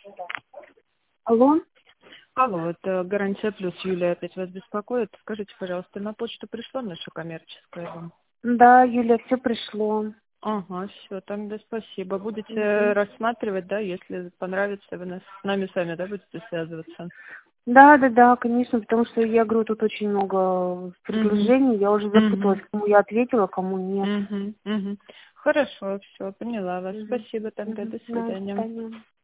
Алло? Алло, это «Гарантия Плюс». Юлия опять вас беспокоит. Скажите, пожалуйста, на почту пришло наше коммерческое вам? Да, Юля, все пришло. Ага, все, тогда спасибо. Будете рассматривать, да, если понравится, вы с нами сами, да, будете связываться? Да, конечно, потому что я говорю, тут очень много Угу. предложений, я уже запуталась, Угу. кому я ответила, кому нет. Угу. Угу. Хорошо, все, поняла вас. Спасибо тогда, до Да, до свидания. свидания.